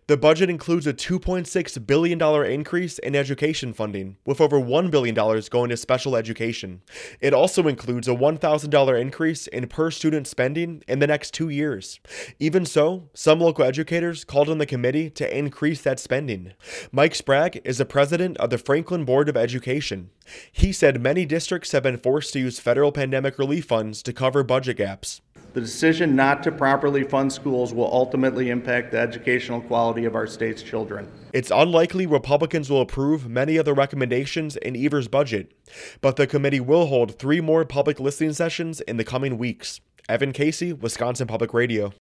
The budget includes a $2.6 billion increase in education funding, with over $1 billion going to special education. It also includes a $1,000 increase in per-student spending in the next 2 years. Even so, some local educators called on the committee to increase that spending. Mike Sprague is the president of the Franklin Board of Education. He said many districts have been forced to use federal pandemic relief funds to cover budget gaps. The decision not to properly fund schools will ultimately impact the educational quality of our state's children. It's unlikely Republicans will approve many of the recommendations in Evers' budget, but the committee will hold 3 more public listening sessions in the coming weeks. Evan Casey, Wisconsin Public Radio.